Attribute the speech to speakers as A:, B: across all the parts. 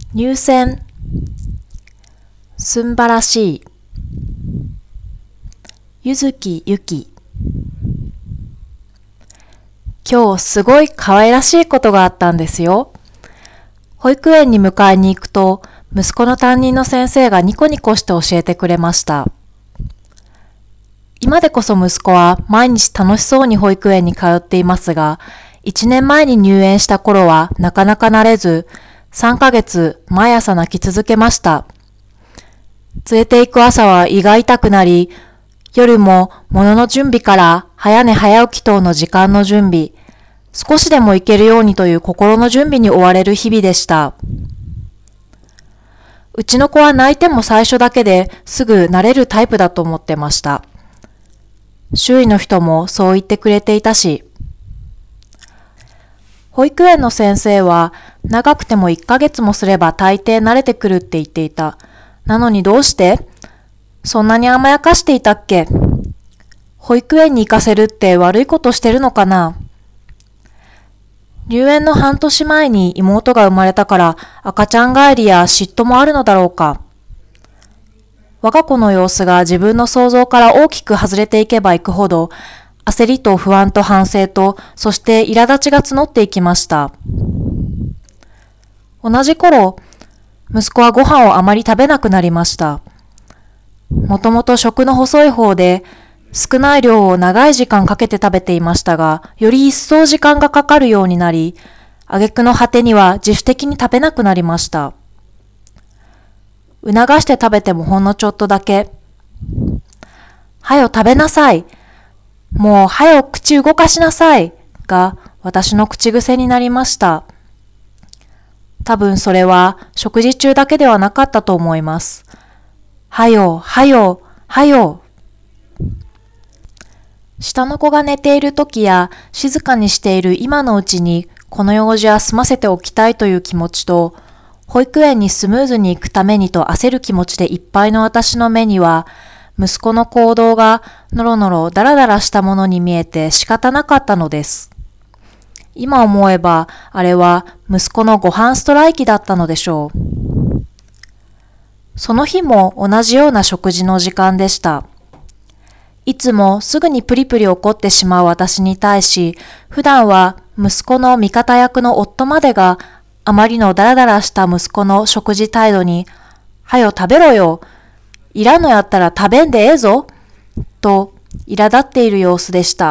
A: 入選、すんばらしい。ゆずきゆき。今日すごい可愛らしいことがあったんですよ。保育園に迎えに行くと、息子の担任の先生がニコニコして教えてくれました。今でこそ息子は毎日楽しそうに保育園に通っていますが、1年前に入園した頃はなかなか慣れず、3ヶ月毎朝泣き続けました。連れて行く朝は胃が痛くなり、夜も物の準備から早寝早起き等の時間の準備、少しでも行けるようにという心の準備に追われる日々でした。うちの子は泣いても最初だけですぐ慣れるタイプだと思ってました。周囲の人もそう言ってくれていたし、保育園の先生は長くても1ヶ月もすれば大抵慣れてくるって言っていた。なのにどうしてそんなに甘やかしていたっけ？保育園に行かせるって悪いことしてるのかな？入園の半年前に妹が生まれたから赤ちゃん帰りや嫉妬もあるのだろうか。我が子の様子が自分の想像から大きく外れていけばいくほど、焦りと不安と反省と、そして苛立ちが募っていきました。同じ頃、息子はご飯をあまり食べなくなりました。もともと食の細い方で、少ない量を長い時間かけて食べていましたが、より一層時間がかかるようになり、挙句の果てには自主的に食べなくなりました。促して食べてもほんのちょっとだけ。はよ食べなさい。もうはよ口動かしなさい。が私の口癖になりました。多分それは食事中だけではなかったと思います。はよ、はよ、はよ。下の子が寝ている時や静かにしている今のうちにこの用事は済ませておきたいという気持ちと、保育園にスムーズに行くためにと焦る気持ちでいっぱいの私の目には、息子の行動がのろのろだらだらしたものに見えて仕方なかったのです。今思えば、あれは息子のご飯ストライキだったのでしょう。その日も同じような食事の時間でした。いつもすぐにプリプリ怒ってしまう私に対し、普段は息子の味方役の夫までがあまりのダラダラした息子の食事態度に、はよ食べろよ、いらんのやったら食べんでええぞ、と苛立っている様子でした。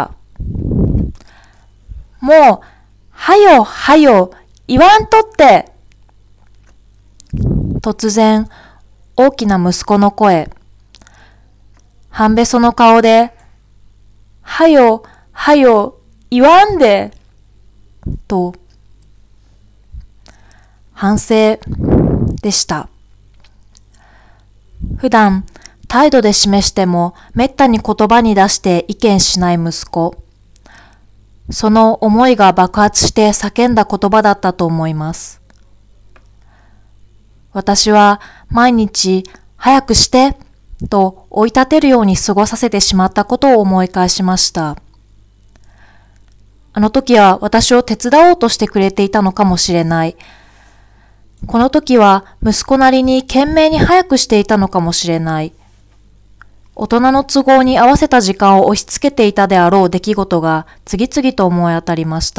A: もう、はよはよ、言わんとって。突然、大きな息子の声。半べその顔で、はよはよ、言わんで、と、反省でした。普段、態度で示してもめったに言葉に出して意見しない息子。その思いが爆発して叫んだ言葉だったと思います。私は毎日早くしてと追い立てるように過ごさせてしまったことを思い返しました。あの時は私を手伝おうとしてくれていたのかもしれない。この時は息子なりに懸命に早くしていたのかもしれない。大人の都合に合わせた時間を押し付けていたであろう出来事が次々と思い当たりました。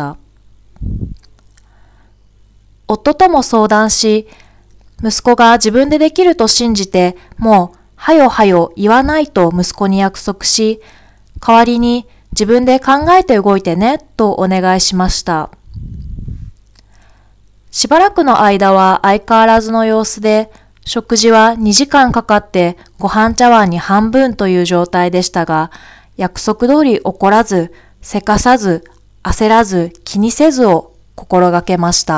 A: 夫とも相談し、息子が自分でできると信じて、もうはよはよ言わないと息子に約束し、代わりに自分で考えて動いてねとお願いしました。しばらくの間は相変わらずの様子で、食事は2時間かかってご飯茶碗に半分という状態でしたが、約束通り怒らず、せかさず、焦らず、気にせずを心がけました。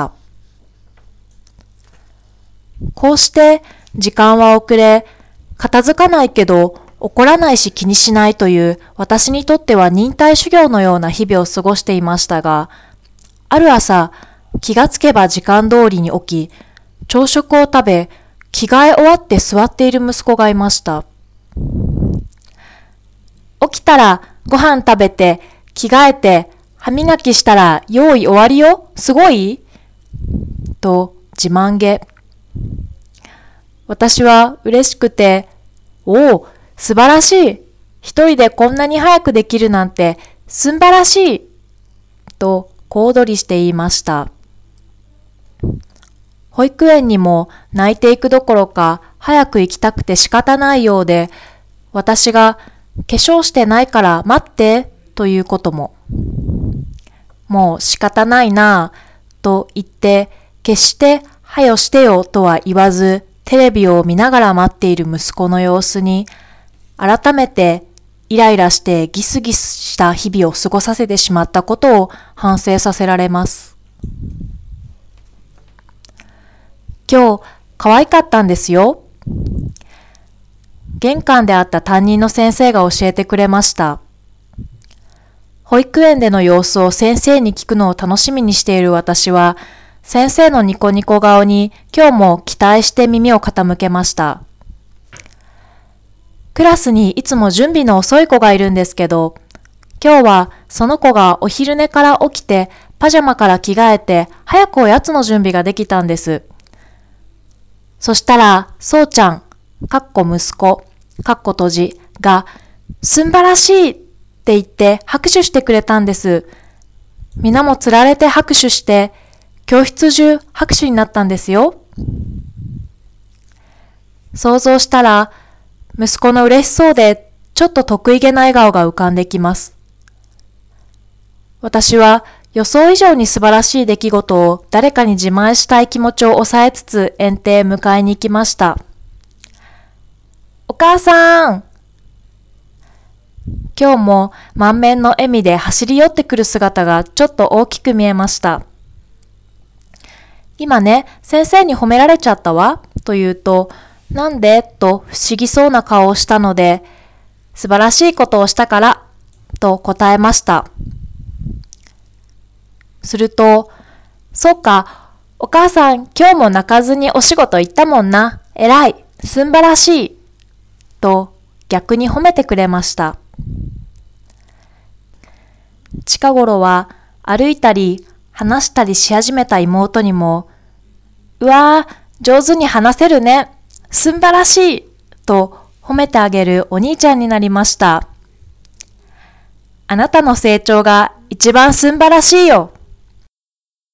A: こうして時間は遅れ、片付かないけど怒らないし気にしないという私にとっては忍耐修行のような日々を過ごしていましたが、ある朝、気がつけば時間通りに起き、朝食を食べ、着替え終わって座っている息子がいました。起きたらご飯食べて、着替えて、歯磨きしたら用意終わりよ、すごいと自慢げ。 私は嬉しくて、おお、素晴らしい。一人でこんなに早くできるなんて、すんばらしい。と小躍りして言いました。保育園にも泣いていくどころか、早く行きたくて仕方ないようで、私が化粧してないから待ってということも。もう仕方ないなぁと言って、決してはよしてよとは言わず、テレビを見ながら待っている息子の様子に、改めてイライラしてギスギスした日々を過ごさせてしまったことを反省させられます。今日、可愛かったんですよ。玄関で会った担任の先生が教えてくれました。保育園での様子を先生に聞くのを楽しみにしている私は、先生のニコニコ顔に今日も期待して耳を傾けました。クラスにいつも準備の遅い子がいるんですけど、今日はその子がお昼寝から起きてパジャマから着替えて早くおやつの準備ができたんです。そしたら、そうちゃん、息子、閉じが、すんばらしいって言って拍手してくれたんです。皆もつられて拍手して、教室中拍手になったんですよ。想像したら、息子の嬉しそうで、ちょっと得意げな笑顔が浮かんできます。私は予想以上に素晴らしい出来事を誰かに自慢したい気持ちを抑えつつ園庭へ迎えに行きました。お母さん！今日も満面の笑みで走り寄ってくる姿がちょっと大きく見えました。今ね、先生に褒められちゃったわ、と言うと、なんでと不思議そうな顔をしたので、素晴らしいことをしたから、と答えました。すると、そうか、お母さん今日も泣かずにお仕事行ったもんな。偉い、すんばらしい。と逆に褒めてくれました。近頃は歩いたり話したりし始めた妹にも、うわー、上手に話せるね。すんばらしい。と褒めてあげるお兄ちゃんになりました。あなたの成長が一番すんばらしいよ。